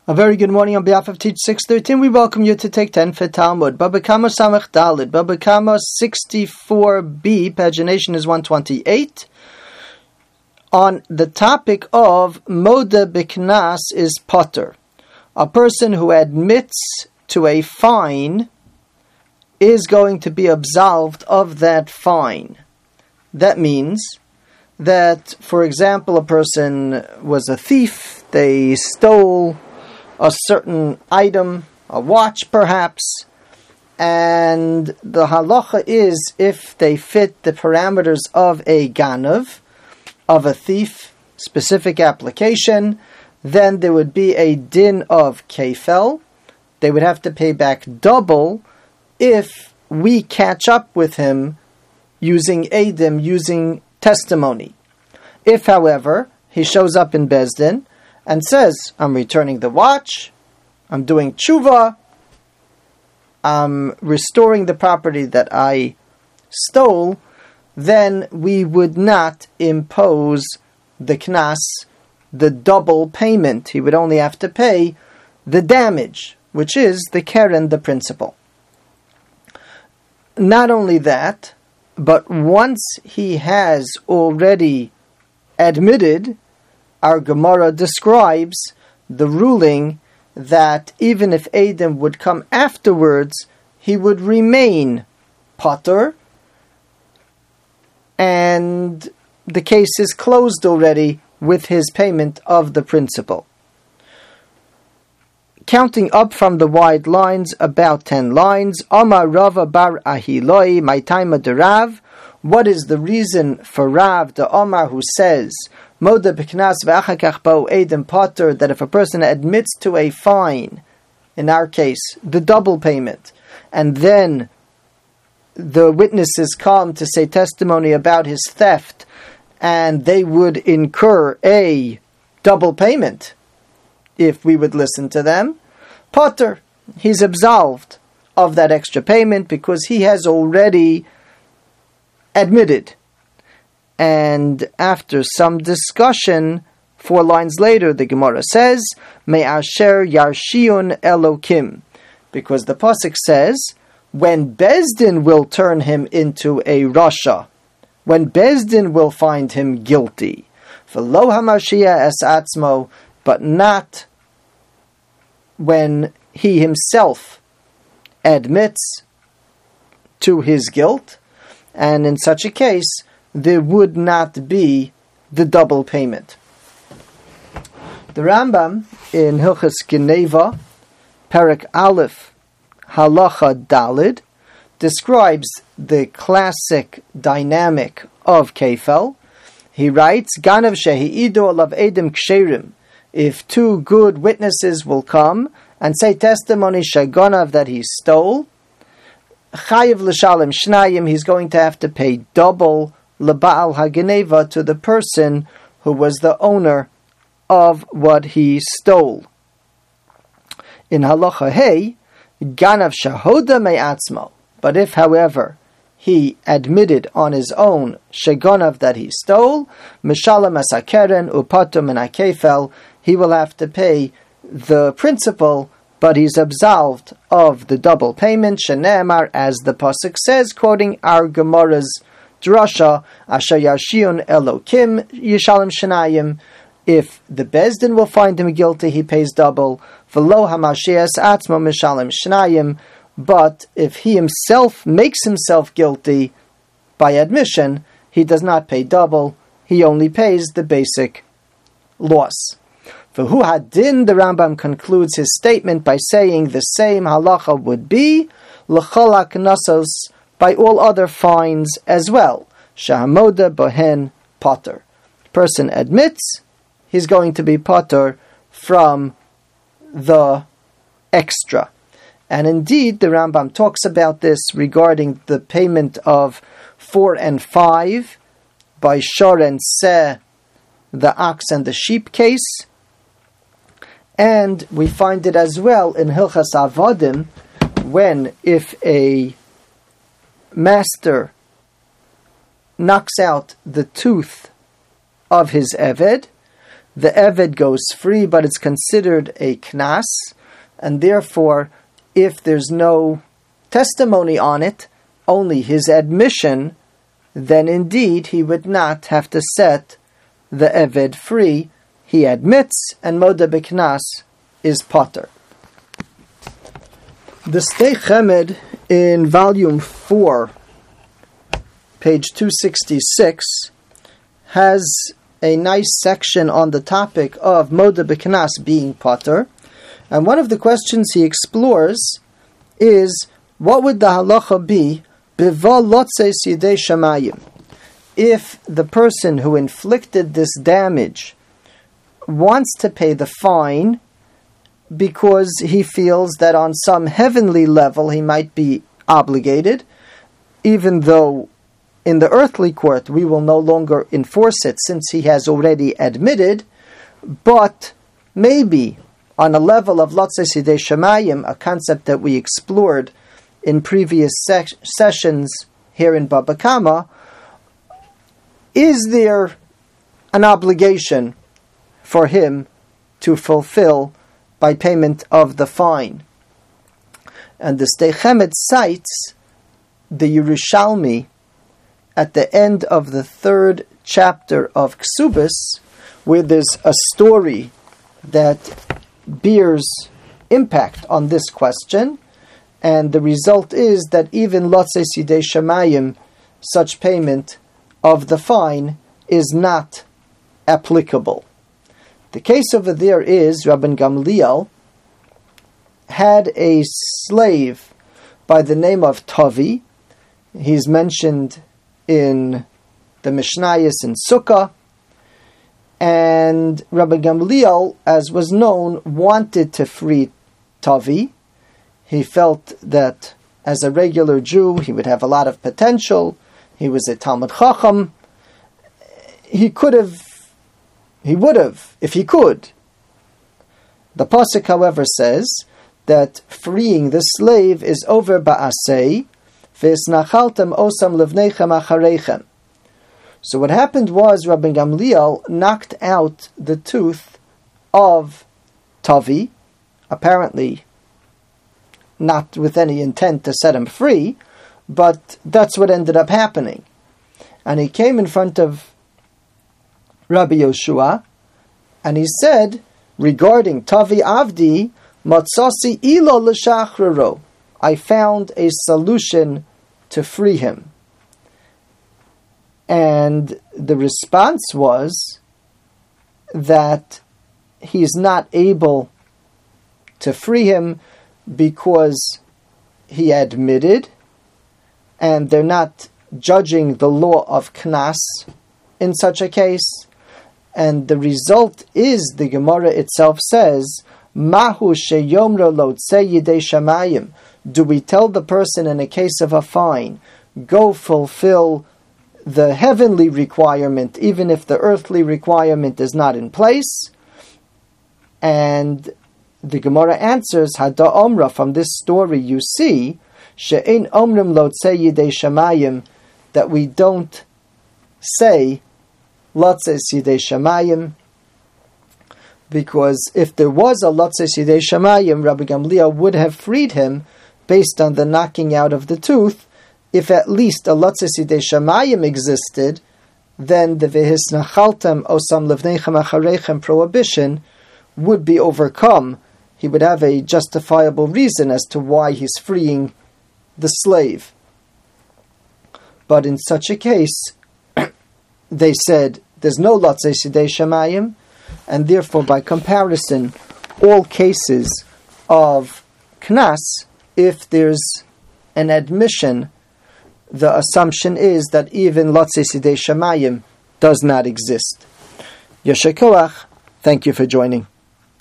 A very good morning on behalf of Teach 613. We welcome you to take 10 for Talmud. Baba Kama Samech Dalid. Baba Kama 64b, pagination is 128. On the topic of Moda Biknas is Potter. A person who admits to a fine is going to be absolved of that fine. That means that, for example, a person was a thief, they stole a certain item, a watch perhaps, and the halacha is if they fit the parameters of a ganav, of a thief, specific application, then there would be a din of kefel. They would have to pay back double if we catch up with him using edim, using testimony. If, however, he shows up in Beis Din and says, I'm returning the watch, I'm doing tshuva, I'm restoring the property that I stole, then we would not impose the knas, the double payment. He would only have to pay the damage, which is the keren, the principal. Not only that, but once he has already admitted, our Gemara describes the ruling that even if Adam would come afterwards, he would remain potter, and the case is closed already with his payment of the principal. Counting up from the wide lines, about 10 lines, Amar Rava bar Ahiloi, my time de Rav. What is the reason for Rav the Amar who says Moda b'knas v'achakach bo edim potter, that if a person admits to a fine, in our case, the double payment, and then the witnesses come to say testimony about his theft, and they would incur a double payment if we would listen to them, potter, he's absolved of that extra payment because he has already admitted. And after some discussion, 4 lines later, the Gemara says, Me'asher Yarshiun Elokim, because the pasuk says, when Beis Din will turn him into a rasha, when Beis Din will find him guilty, V'lo hamarshia es atzmo, but not when he himself admits to his guilt, and in such a case, there would not be the double payment. The Rambam in Hilchas Geneva, Perek Aleph, Halacha Dalid, describes the classic dynamic of Kefel. He writes, Ganav shehi'idu alav edim ksherim, if 2 good witnesses will come and say testimony shaganav, that he stole, chayiv l'shalem shnayim, he's going to have to pay double L'Ba'al HaGeneva, to the person who was the owner of what he stole. In Halacha Hey, Ganav Shahoda Me'atzmo, but if, however, he admitted on his own Sheganav, that he stole, Mishalem Asakeren Upatum and Akefel, he will have to pay the principal, but he's absolved of the double payment, Shene'emar, as the pasuk says, quoting our Gemara's drasha, Asher Yarshiun Elokim Yishalem Shenayim, if the Beis Din will find him guilty, he pays double. V'lo hamashias atzmo mishalem shnayim, but if he himself makes himself guilty by admission, he does not pay double, he only pays the basic loss. V'hu hadin, the Rambam concludes his statement by saying the same halacha would be l'chol haknasos, by all other fines as well. Shahamoda bohen potter. Person admits, he's going to be potter from the extra. And indeed, the Rambam talks about this regarding the payment of 4 and 5 by shor and seh, the ox and the sheep case. And we find it as well in Hilchas Avadim, when if a master knocks out the tooth of his eved, the Eved goes free, but it's considered a knas, and therefore, if there's no testimony on it, only his admission, then indeed he would not have to set the Eved free. He admits, and Moda B'Knas is potter. The Sdei Chemed in volume 4, page 266, has a nice section on the topic of Moda B'Knas being potter, and one of the questions he explores is, what would the halacha be b'va lotzes yidei shamayim, if the person who inflicted this damage wants to pay the fine because he feels that on some heavenly level he might be obligated, even though in the earthly court we will no longer enforce it since he has already admitted, but maybe on a level of lotzes yidei shamayim, a concept that we explored in previous sessions here in Baba Kama, is there an obligation for him to fulfill by payment of the fine? And the Sdei Chemed cites the Yerushalmi at the end of the 3rd chapter of Ksubis, where there's a story that bears impact on this question, and the result is that even lotzes yidei shamayim, such payment of the fine, is not applicable. The case over there is Rabban Gamliel had a slave by the name of Tavi. He's mentioned in the Mishnayos in Sukkah, and Rabban Gamliel, as was known, wanted to free Tavi. He felt that as a regular Jew he would have a lot of potential. He was a Talmud Chacham. He would have, if he could. The Pasuk, however, says that freeing the slave is over ba'asei, v'esnachaltem osam levnechem achareichem. So what happened was Rabban Gamliel knocked out the tooth of Tavi, apparently not with any intent to set him free, but that's what ended up happening. And he came in front of Rabbi Yoshua, and he said, regarding Tavi Avdi, Matzasi ilo l'shachraro, I found a solution to free him. And the response was that he's not able to free him because he admitted, and they're not judging the law of Knas in such a case. And the result is, the Gemara itself says, Mahu sheyomro lo tzei yidei shamayim. Do we tell the person in a case of a fine, go fulfill the heavenly requirement, even if the earthly requirement is not in place? And the Gemara answers, Hada Omra, from this story you see, She'ein Omrim lo tzei yidei shamayim, that we don't say lotzes yidei shamayim, because if there was a lotzes yidei shamayim, Rabbi Gamliel would have freed him based on the knocking out of the tooth. If at least a lotzes yidei shamayim existed, then the vehisnachaltem osam levnechem achareichem prohibition would be overcome. He would have a justifiable reason as to why he's freeing the slave. But in such a case, they said there's no lotzes yidei shamayim, and therefore by comparison, all cases of knas, if there's an admission, the assumption is that even lotzes yidei shamayim does not exist. Yasher koach. Thank you for joining.